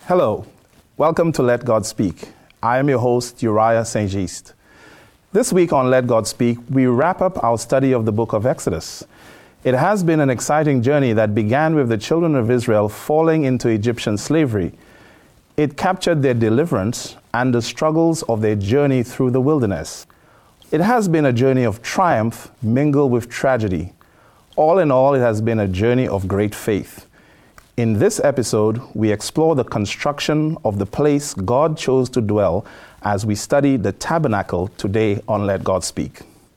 Hello, welcome to Let God Speak. I am your host, Uriah St. Just. This week on Let God Speak, we wrap up our study of the book of Exodus. It has been an exciting journey that began with the children of Israel falling into Egyptian slavery. It captured their deliverance and the struggles of their journey through the wilderness. It has been a journey of triumph mingled with tragedy. All in all, it has been a journey of great faith. In this episode, we explore the construction of the place God chose to dwell as we study the tabernacle today on Let God Speak.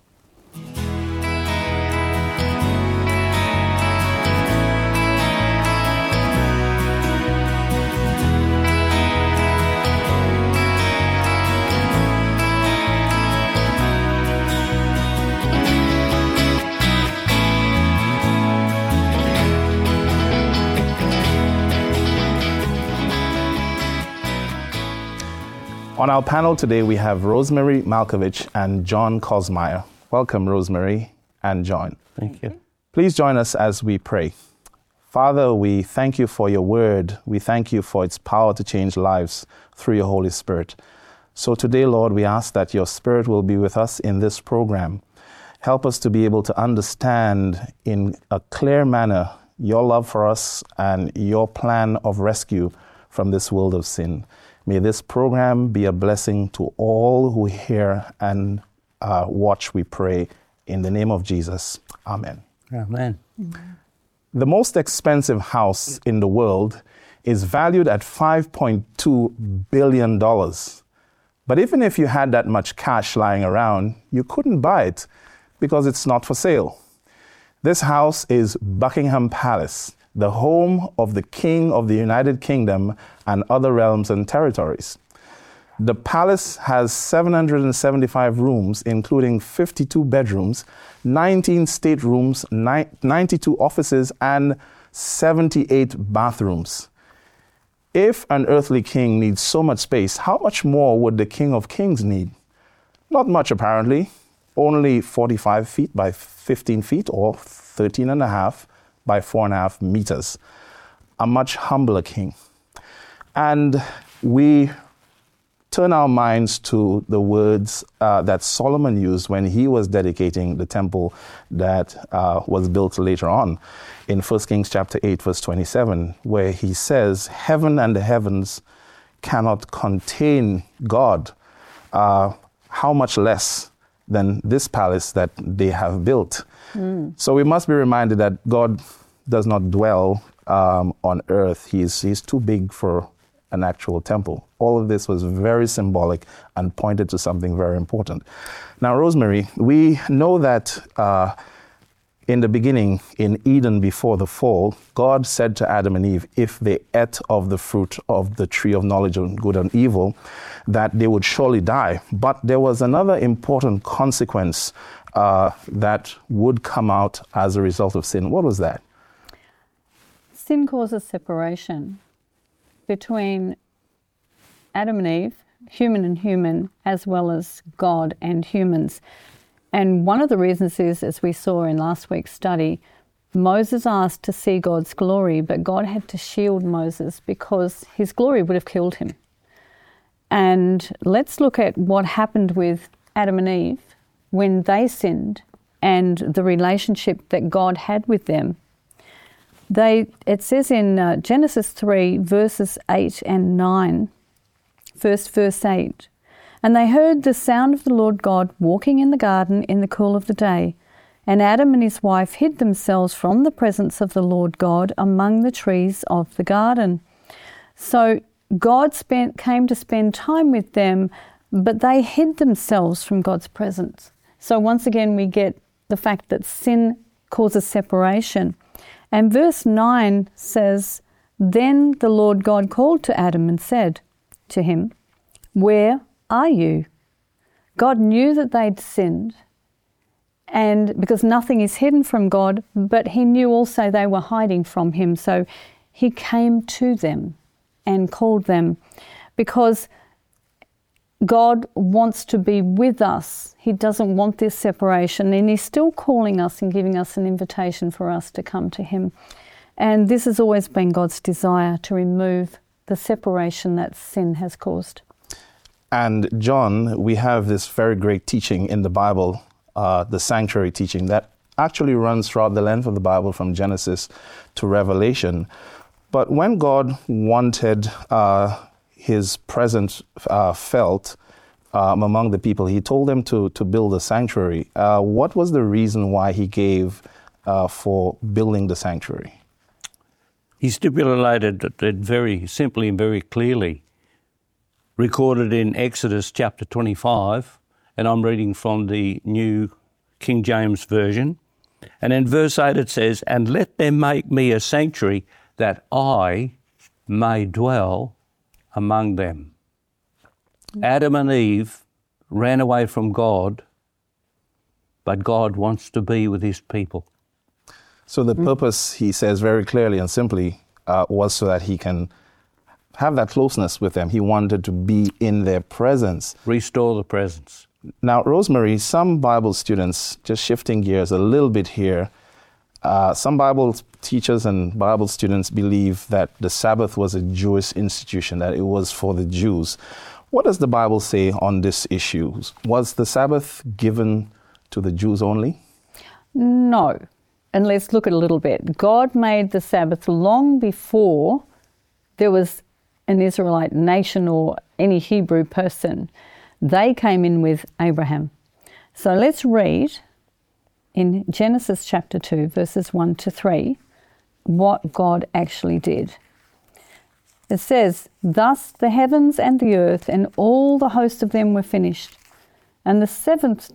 On our panel today, we have Rosemary Malkovich and John Kosmeyer. Welcome, Rosemary and John. Thank you. Please join us as we pray. Father, we thank you for your word. We thank you for its power to change lives through your Holy Spirit. So today, Lord, we ask that your Spirit will be with us in this program. Help us to be able to understand in a clear manner your love for us and your plan of rescue from this world of sin. May this program be a blessing to all who hear and watch, we pray, in the name of Jesus. Amen. Amen. The most expensive house in the world is valued at $5.2 billion. But even if you had that much cash lying around, you couldn't buy it because it's not for sale. This house is Buckingham Palace, the home of the King of the United Kingdom and other realms and territories. The palace has 775 rooms, including 52 bedrooms, 19 staterooms, 92 offices, and 78 bathrooms. If an earthly king needs so much space, how much more would the King of Kings need? Not much, apparently. Only 45 feet by 15 feet, or 13.5 by 4.5 meters. A much humbler king. And we turn our minds to the words that Solomon used when he was dedicating the temple that was built later on in 1 Kings chapter 8, verse 27, where he says, "Heaven and the heavens cannot contain God. How much less than this palace that they have built." So we must be reminded that God does not dwell on earth. He's too big for an actual temple. All of this was very symbolic and pointed to something very important. Now, Rosemary, we know that in the beginning, in Eden before the fall, God said to Adam and Eve, if they ate of the fruit of the tree of knowledge of good and evil, that they would surely die. But there was another important consequence that would come out as a result of sin. What was that? Sin causes separation between Adam and Eve, human and human, as well as God and humans. And one of the reasons is, as we saw in last week's study, Moses asked to see God's glory, but God had to shield Moses because his glory would have killed him. And let's look at what happened with Adam and Eve when they sinned and the relationship that God had with them. It says in Genesis 3, verses 8 and 9, first verse 8, "And they heard the sound of the Lord God walking in the garden in the cool of the day. And Adam and his wife hid themselves from the presence of the Lord God among the trees of the garden." So God came to spend time with them, but they hid themselves from God's presence. So once again, we get the fact that sin causes separation. And verse 9 says, "Then the Lord God called to Adam and said to him, 'Where are you?'" God knew that they'd sinned, and because nothing is hidden from God, but he knew also they were hiding from him. So he came to them and called them because God wants to be with us. He doesn't want this separation, and he's still calling us and giving us an invitation for us to come to him. And this has always been God's desire, to remove the separation that sin has caused. And John, we have this very great teaching in the Bible, the sanctuary teaching, that actually runs throughout the length of the Bible from Genesis to Revelation. But when God wanted his presence felt among the people, he told them to build a sanctuary. What was the reason why he gave for building the sanctuary? He stipulated it very simply and very clearly, recorded in Exodus chapter 25, and I'm reading from the New King James Version. And in verse 8 it says, "And let them make me a sanctuary that I may dwell among them." Adam and Eve ran away from God, but God wants to be with his people. So the purpose, he says very clearly and simply, was so that he can have that closeness with them. He wanted to be in their presence. Restore the presence. Now, Rosemary, some Bible students, just shifting gears a little bit here, some Bible teachers and Bible students believe that the Sabbath was a Jewish institution, that it was for the Jews. What does the Bible say on this issue? Was the Sabbath given to the Jews only? No. And let's look at it a little bit. God made the Sabbath long before there was an Israelite nation or any Hebrew person. They came in with Abraham. So let's read in Genesis chapter 2, verses 1 to 3, what God actually did. It says, "Thus the heavens and the earth and all the host of them were finished. And on the seventh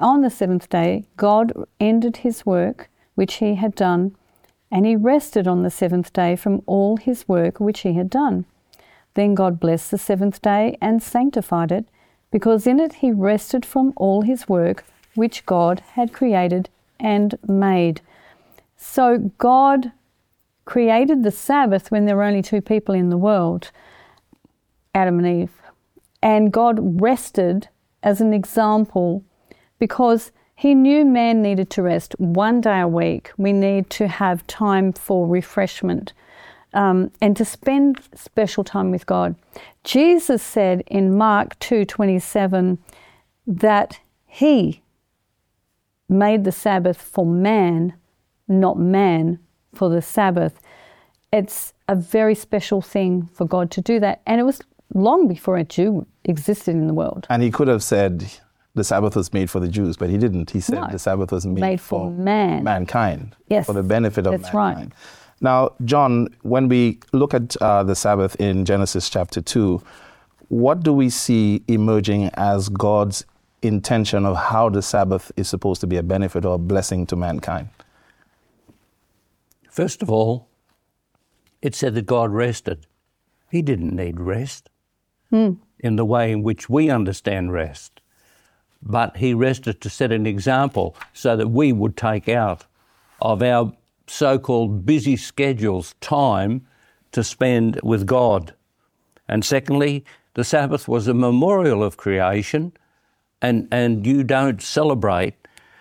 day, God ended his work which he had done, and he rested on the seventh day from all his work which he had done. Then God blessed the seventh day and sanctified it, because in it he rested from all his work which God had created and made." So God created the Sabbath when there were only two people in the world, Adam and Eve. And God rested as an example because he knew man needed to rest 1 day a week. We need to have time for refreshment and to spend special time with God. Jesus said in Mark 2:27 that he made the Sabbath for man, not man for the Sabbath. It's a very special thing for God to do that. And it was long before a Jew existed in the world. And he could have said the Sabbath was made for the Jews, but he didn't. He said the Sabbath was made for mankind, yes, for the benefit of that's mankind. Right. Now, John, when we look at the Sabbath in Genesis chapter 2, what do we see emerging as God's intention of how the Sabbath is supposed to be a benefit or a blessing to mankind? First of all, it said that God rested. He didn't need rest in the way in which we understand rest. But he rested to set an example so that we would take out of our so-called busy schedules time to spend with God. And secondly, the Sabbath was a memorial of creation, and you don't celebrate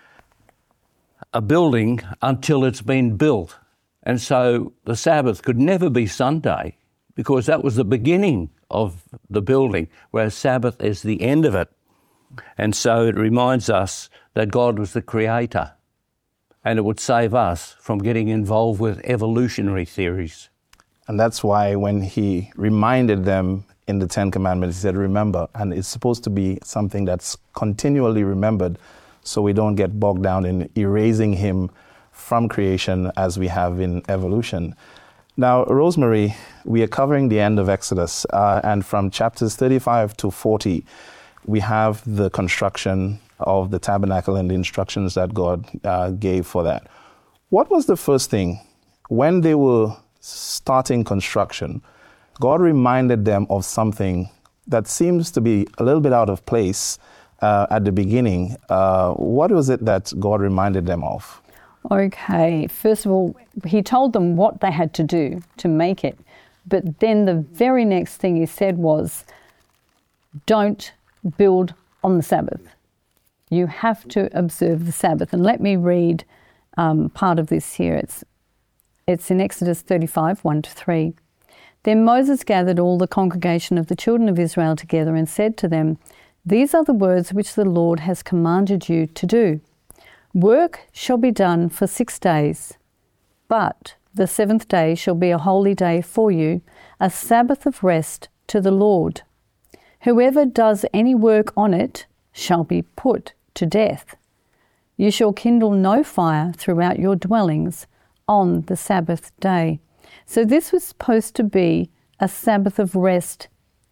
a building until it's been built. And so the Sabbath could never be Sunday because that was the beginning of the building, whereas Sabbath is the end of it. And so it reminds us that God was the creator, and it would save us from getting involved with evolutionary theories. And that's why when he reminded them in the Ten Commandments, he said, remember, and it's supposed to be something that's continually remembered so we don't get bogged down in erasing him from creation as we have in evolution. Now, Rosemary, we are covering the end of Exodus, and from chapters 35 to 40, we have the construction of the tabernacle and the instructions that God gave for that. What was the first thing? When they were starting construction, God reminded them of something that seems to be a little bit out of place at the beginning. What was it that God reminded them of? Okay, first of all, he told them what they had to do to make it. But then the very next thing he said was, don't build on the Sabbath. You have to observe the Sabbath. And let me read part of this here. It's in Exodus 35, 1 to 3. Then Moses gathered all the congregation of the children of Israel together and said to them, "These are the words which the Lord has commanded you to do. Work shall be done for 6 days, but the 7th day shall be a holy day for you, a Sabbath of rest to the Lord. Whoever does any work on it shall be put to death. You shall kindle no fire throughout your dwellings on the Sabbath day." So this was supposed to be a Sabbath of rest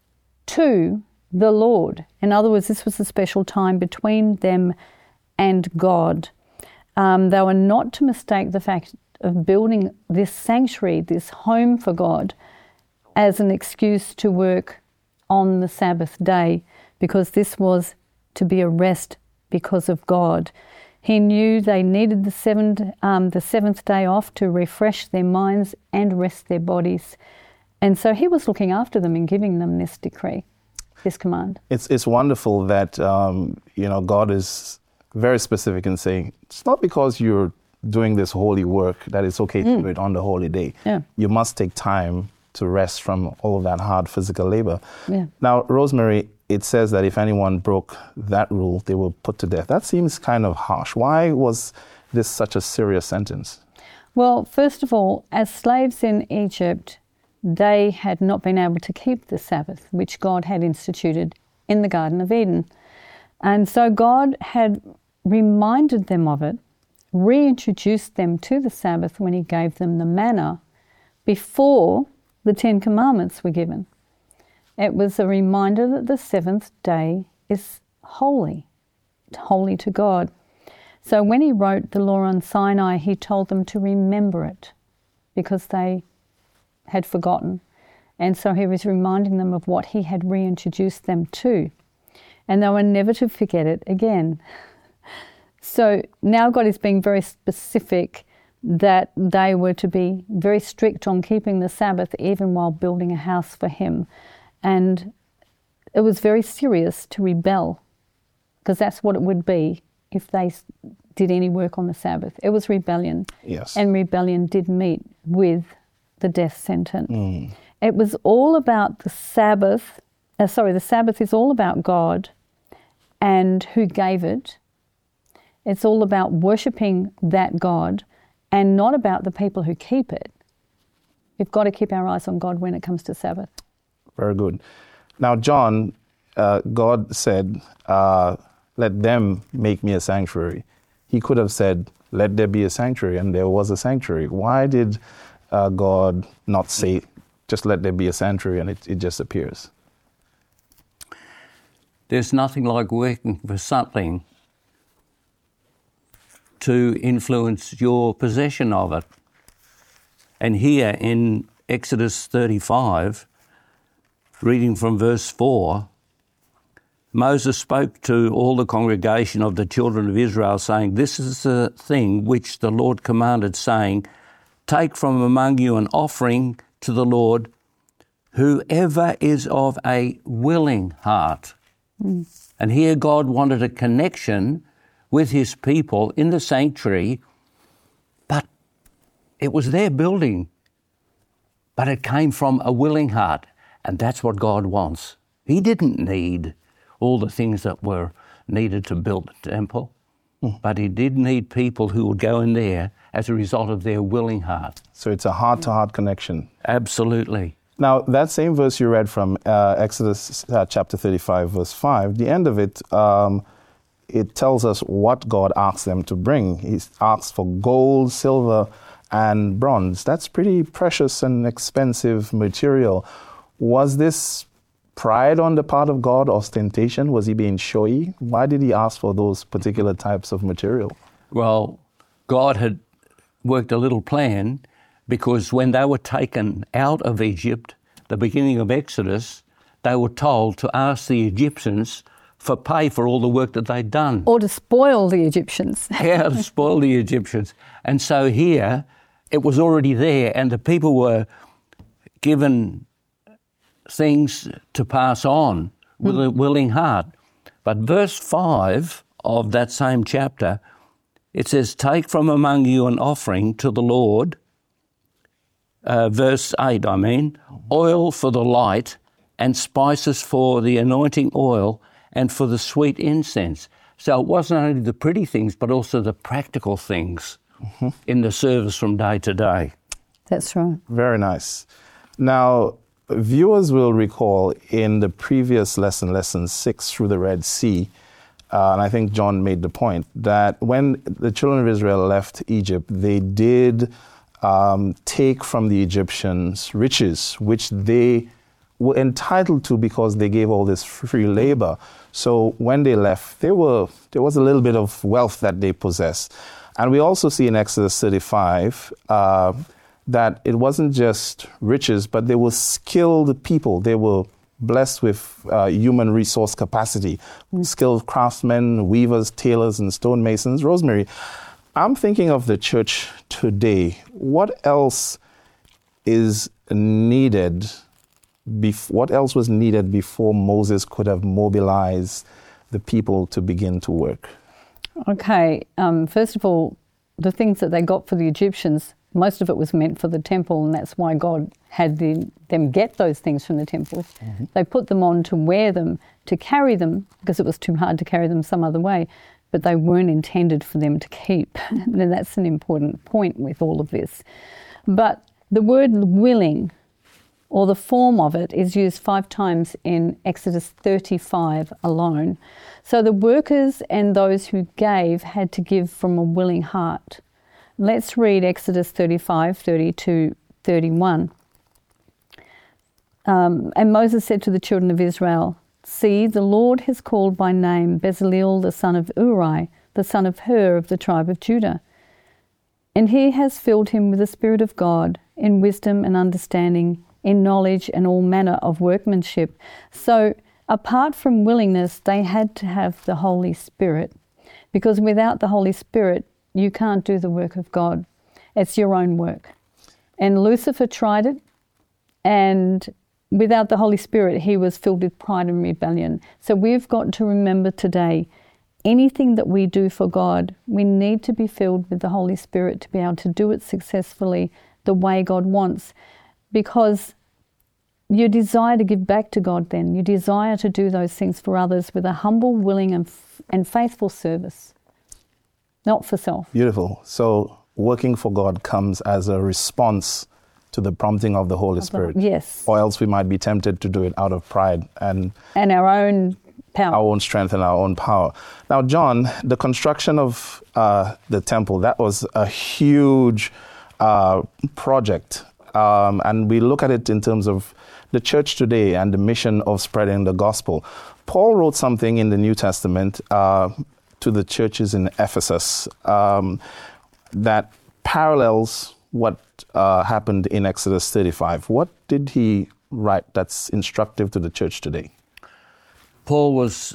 to the Lord. In other words, this was a special time between them and God. They were not to mistake the fact of building this sanctuary, this home for God, as an excuse to work on the Sabbath day, because this was to be a rest because of God. He knew they needed the seventh day off to refresh their minds and rest their bodies. And so he was looking after them and giving them this decree, this command. It's wonderful that, God is very specific in saying, it's not because you're doing this holy work that it's okay to do it on the holy day. Yeah. You must take time to rest from all of that hard physical labor. Yeah. Now, Rosemary, it says that if anyone broke that rule, they were put to death. That seems kind of harsh. Why was this such a serious sentence? Well, first of all, as slaves in Egypt, they had not been able to keep the Sabbath, which God had instituted in the Garden of Eden. And so God had reminded them of it, reintroduced them to the Sabbath when he gave them the manna before the 10 Commandments were given. It was a reminder that the 7th day is holy to God. So when he wrote the law on Sinai, he told them to remember it because they had forgotten. And so he was reminding them of what he had reintroduced them to. And they were never to forget it again. So now God is being very specific that they were to be very strict on keeping the Sabbath even while building a house for him. And it was very serious to rebel, because that's what it would be if they did any work on the Sabbath. It was rebellion. Yes. And rebellion did meet with the death sentence. It was all about the Sabbath. The Sabbath is all about God and who gave it. It's all about worshipping that God and not about the people who keep it. We've got to keep our eyes on God when it comes to Sabbath. Very good. Now, John, God said, let them make me a sanctuary. He could have said, let there be a sanctuary, and there was a sanctuary. Why did God not say, just let there be a sanctuary, and it just appears? There's nothing like working for something to influence your possession of it. And here in Exodus 35, reading from verse 4, Moses spoke to all the congregation of the children of Israel, saying, "This is the thing which the Lord commanded, saying, take from among you an offering to the Lord, whoever is of a willing heart." And here God wanted a connection with his people in the sanctuary, but it was their building, but it came from a willing heart. And that's what God wants. He didn't need all the things that were needed to build the temple, but he did need people who would go in there as a result of their willing heart. So it's a heart-to-heart connection. Absolutely. Now, that same verse you read from Exodus chapter 35, verse 5, the end of it, it tells us what God asked them to bring. He asked for gold, silver, and bronze. That's pretty precious and expensive material. Was this pride on the part of God, ostentation? Was he being showy? Why did he ask for those particular types of material? Well, God had worked a little plan, because when they were taken out of Egypt, the beginning of Exodus, they were told to ask the Egyptians for pay for all the work that they'd done. Or to spoil the Egyptians. Yeah, to spoil the Egyptians. And so here, it was already there, and the people were given things to pass on with a willing heart. But verse 5 of that same chapter, it says, take from among you an offering to the Lord, verse 8, oil for the light and spices for the anointing oil and for the sweet incense. So it wasn't only the pretty things, but also the practical things in the service from day to day. That's right. Very nice. Now, viewers will recall in the previous lesson 6 through the Red Sea, and I think John made the point that when the children of Israel left Egypt, they did take from the Egyptians riches, which they were entitled to because they gave all this free labor. So when they left, there was a little bit of wealth that they possessed. And we also see in Exodus 35 that it wasn't just riches, but they were skilled people. They were blessed with human resource capacity, skilled craftsmen, weavers, tailors, and stonemasons. Rosemary, I'm thinking of the church today. What else is needed? What else was needed before Moses could have mobilized the people to begin to work? Okay, first of all, the things that they got for the Egyptians, most of it was meant for the temple, and that's why God had them get those things from the temple. Mm-hmm. They put them on to wear them, to carry them, because it was too hard to carry them some other way, but they weren't intended for them to keep. And that's an important point with all of this. But the word willing, or the form of it, is used 5 times in Exodus 35 alone. So the workers and those who gave had to give from a willing heart. Let's read Exodus 35, 32, 31. And Moses said to the children of Israel, "See, the Lord has called by name Bezaleel the son of Uri, the son of Hur of the tribe of Judah. And he has filled him with the Spirit of God, in wisdom and understanding, in knowledge and all manner of workmanship." So apart from willingness, they had to have the Holy Spirit, because without the Holy Spirit, you can't do the work of God. It's your own work. And Lucifer tried it, and without the Holy Spirit, he was filled with pride and rebellion. So we've got to remember today, anything that we do for God, we need to be filled with the Holy Spirit to be able to do it successfully the way God wants. Because you desire to give back to God then. You desire to do those things for others with a humble, willing and faithful service, not for self. Beautiful. So working for God comes as a response to the prompting of the Holy Spirit. Yes. Or else we might be tempted to do it out of pride and our own power. Our own strength and our own power. Now, John, the construction of the temple, that was a huge project. And we look at it in terms of the church today and the mission of spreading the gospel. Paul wrote something in the New Testament to the churches in Ephesus that parallels what happened in Exodus 35. What did he write that's instructive to the church today? Paul was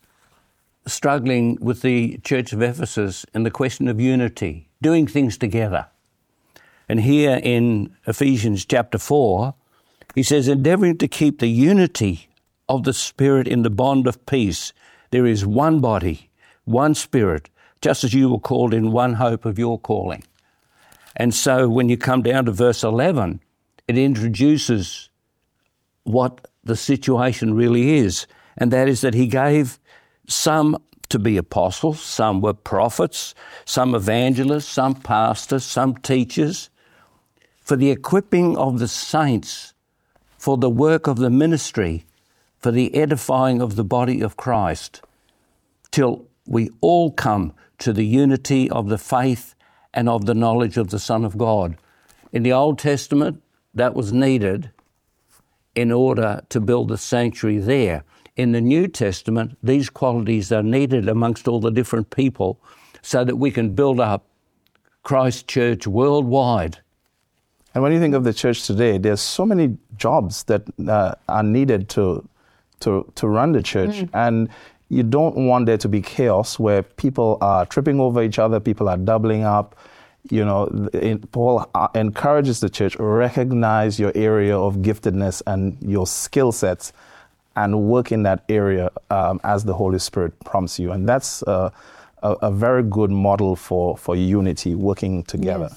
struggling with the church of Ephesus in the question of unity, doing things together. And here in Ephesians chapter 4, he says, endeavouring to keep the unity of the Spirit in the bond of peace. There is one body, one Spirit, just as you were called in one hope of your calling. And so when you come down to verse 11, it introduces what the situation really is. And that is that he gave some to be apostles, some were prophets, some evangelists, some pastors, some teachers, for the equipping of the saints, for the work of the ministry, for the edifying of the body of Christ, till we all come to the unity of the faith and of the knowledge of the Son of God. In the Old Testament, that was needed in order to build the sanctuary there. In the New Testament, these qualities are needed amongst all the different people so that we can build up Christ's church worldwide. And when you think of the church today, there's so many jobs that are needed to run the church. And you don't want there to be chaos where people are tripping over each other, people are doubling up. You know, Paul encourages the church, recognize your area of giftedness and your skill sets and work in that area as the Holy Spirit prompts you. And that's a very good model for unity, working together. Yes.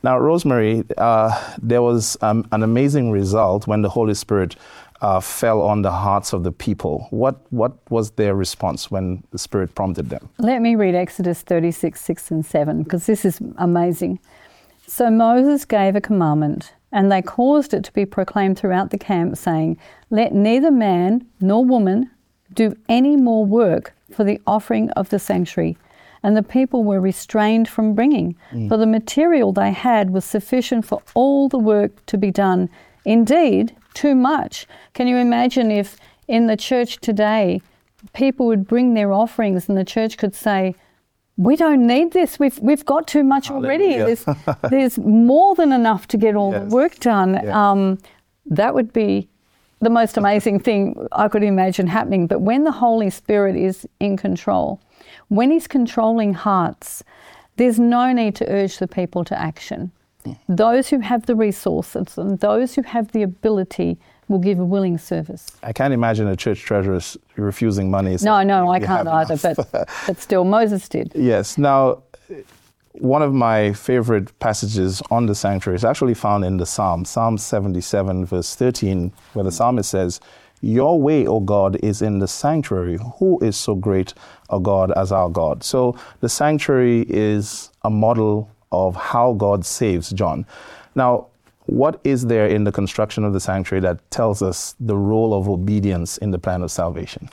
Now, Rosemary, there was an amazing result when the Holy Spirit fell on the hearts of the people. What was their response when the Spirit prompted them? Let me read Exodus 36, 6 and 7, because this is amazing. So Moses gave a commandment, and they caused it to be proclaimed throughout the camp, saying, "Let neither man nor woman do any more work for the offering of the sanctuary." And the people were restrained from bringing, for the material they had was sufficient for all the work to be done. Indeed, too much. Can you imagine if in the church today people would bring their offerings and the church could say, "We don't need this. We've got too much already. There's more than enough to get all the work done." Yeah. That would be the most amazing thing I could imagine happening. But when the Holy Spirit is in control, when He's controlling hearts, there's no need to urge the people to action. Those who have the resources and those who have the ability will give a willing service. I can't imagine a church treasurer refusing money. No, I can't either, but still, Moses did. Yes. Now, one of my favorite passages on the sanctuary is actually found in the Psalm 77, verse 13, where the psalmist says, "Your way, O God, is in the sanctuary. Who is so great a God as our God?" So the sanctuary is a model of how God saves John. Now, what is there in the construction of the sanctuary that tells us the role of obedience in the plan of salvation?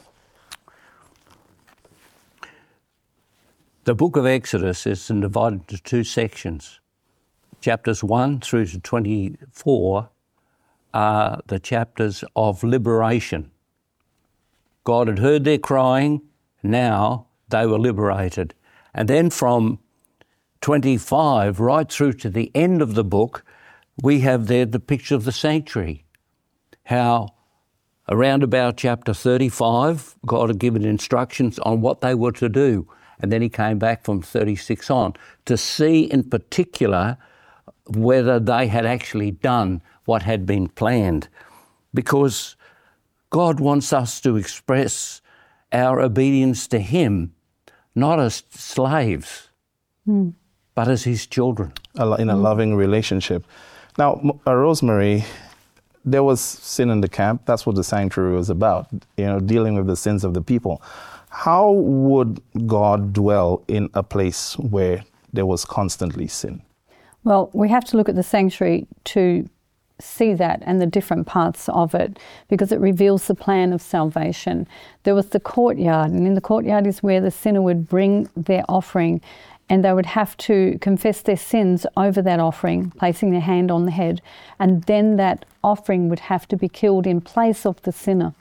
The book of Exodus is divided into two sections. Chapters 1 through to 24 are the chapters of liberation. God had heard their crying, now they were liberated. And then from 25 right through to the end of the book, we have there the picture of the sanctuary. How around about chapter 35, God had given instructions on what they were to do. And then He came back from 36 on to see in particular whether they had actually done what had been planned. Because God wants us to express our obedience to Him, not as slaves, but as His children. In a loving relationship. Now, Rosemary, there was sin in the camp. That's what the sanctuary was about, dealing with the sins of the people. How would God dwell in a place where there was constantly sin? Well, we have to look at the sanctuary to see that and the different parts of it, because it reveals the plan of salvation. There was the courtyard, and in the courtyard is where the sinner would bring their offering, and they would have to confess their sins over that offering, placing their hand on the head, and then that offering would have to be killed in place of the sinner.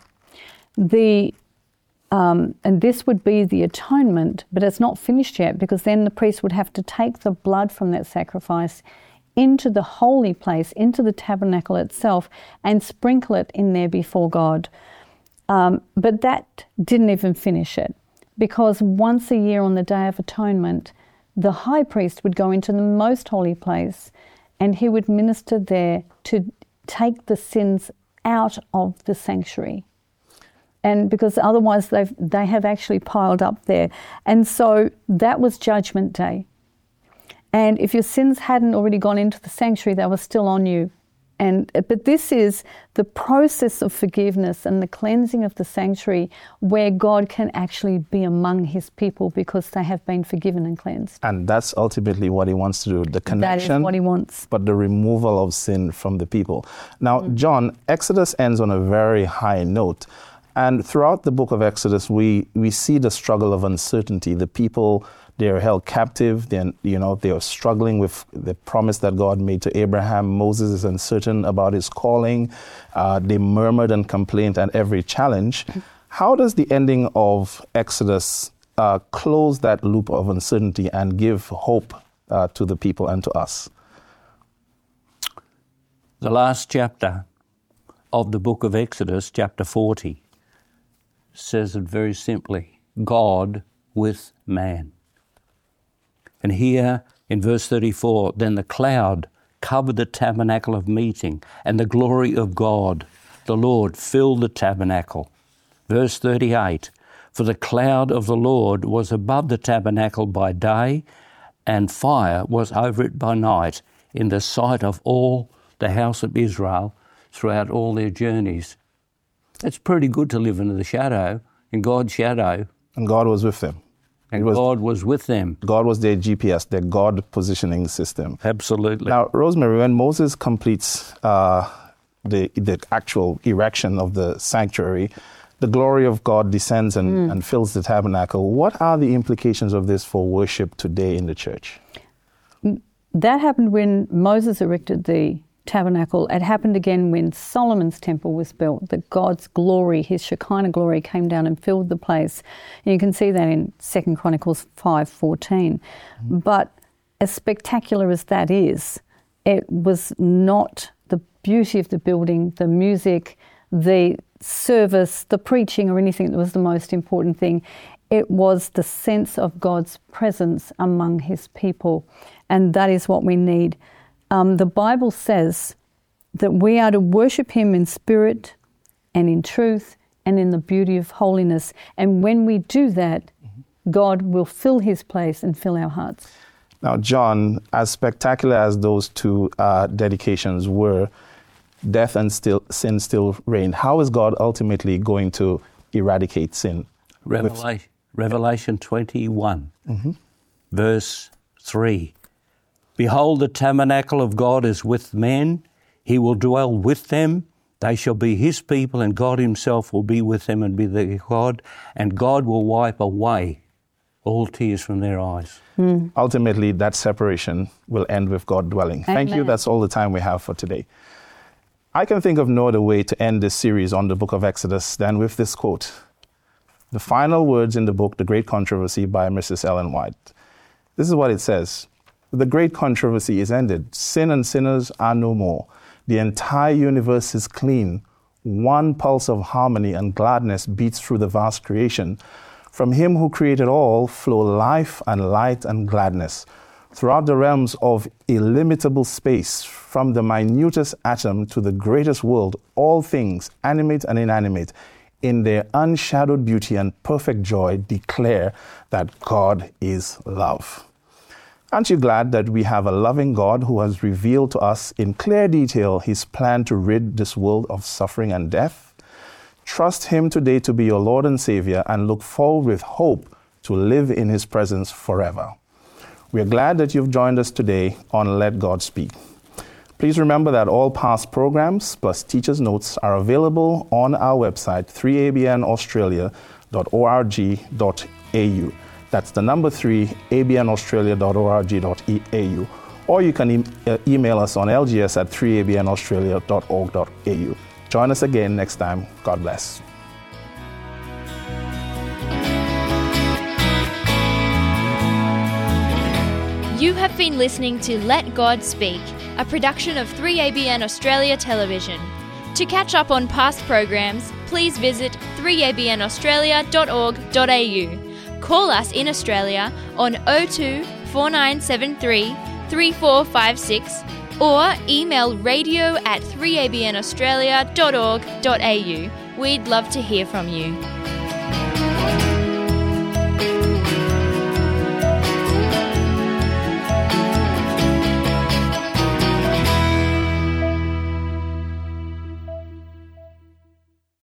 And this would be the atonement, but it's not finished yet, because then the priest would have to take the blood from that sacrifice into the holy place, into the tabernacle itself, and sprinkle it in there before God. But that didn't even finish it, because once a year on the Day of Atonement, the high priest would go into the most holy place, and he would minister there to take the sins out of the sanctuary. And because otherwise they have actually piled up there. And so that was Judgment Day. And if your sins hadn't already gone into the sanctuary, they were still on you. But this is the process of forgiveness and the cleansing of the sanctuary, where God can actually be among His people because they have been forgiven and cleansed. And that's ultimately what He wants to do, the connection. That is what He wants. But the removal of sin from the people. Now, John, Exodus ends on a very high note. And throughout the book of Exodus, we see the struggle of uncertainty. The people, they are held captive. They are struggling with the promise that God made to Abraham. Moses is uncertain about his calling. They murmured and complained at every challenge. How does the ending of Exodus close that loop of uncertainty and give hope to the people and to us? The last chapter of the book of Exodus, chapter 40, says it very simply: God with man. And here in verse 34, then the cloud covered the tabernacle of meeting, and the glory of God, the Lord, filled the tabernacle. Verse 38, for the cloud of the Lord was above the tabernacle by day, and fire was over it by night. in the sight of all the house of Israel throughout all their journeys. It's pretty good to live in the shadow, in God's shadow. And God was with them. And God was with them. God was their GPS, their God positioning system. Absolutely. Now, Rosemary, when Moses completes the actual erection of the sanctuary, the glory of God descends and fills the tabernacle. What are the implications of this for worship today in the church? That happened when Moses erected the tabernacle. It happened again when Solomon's temple was built, that God's glory, his Shekinah glory, came down and filled the place. And you can see that in 2 Chronicles 5:14. But as spectacular as that is, it was not the beauty of the building, the music, the service, the preaching or anything that was the most important thing. It was the sense of God's presence among his people. And that is what we need. The Bible says that we are to worship him in spirit and in truth and in the beauty of holiness. And when we do that, God will fill his place and fill our hearts. Now, John, as spectacular as those two dedications were, death and sin still reigned. How is God ultimately going to eradicate sin? Revelation 21, verse 3. Behold, the tabernacle of God is with men. He will dwell with them. They shall be his people, and God himself will be with them and be their God. And God will wipe away all tears from their eyes. Ultimately, that separation will end with God dwelling. Amen. Thank you. That's all the time we have for today. I can think of no other way to end this series on the book of Exodus than with this quote. The final words in the book, The Great Controversy by Mrs. Ellen White. This is what it says. The great controversy is ended. Sin and sinners are no more. The entire universe is clean. One pulse of harmony and gladness beats through the vast creation. From him who created all flow life and light and gladness. Throughout the realms of illimitable space, from the minutest atom to the greatest world, all things, animate and inanimate, in their unshadowed beauty and perfect joy, declare that God is love. Aren't you glad that we have a loving God who has revealed to us in clear detail his plan to rid this world of suffering and death? Trust him today to be your Lord and Savior and look forward with hope to live in his presence forever. We are glad that you've joined us today on Let God Speak. Please remember that all past programs plus teachers' notes are available on our website, 3abnaustralia.org.au. That's the number 3, abnaustralia.org.au. Or you can email us on lgs@3abnaustralia.org.au. Join us again next time. God bless. You have been listening to Let God Speak, a production of 3ABN Australia Television. To catch up on past programs, please visit 3abnaustralia.org.au. Call us in Australia on 02 4973 3456 or email radio@3abnaustralia.org.au. We'd love to hear from you.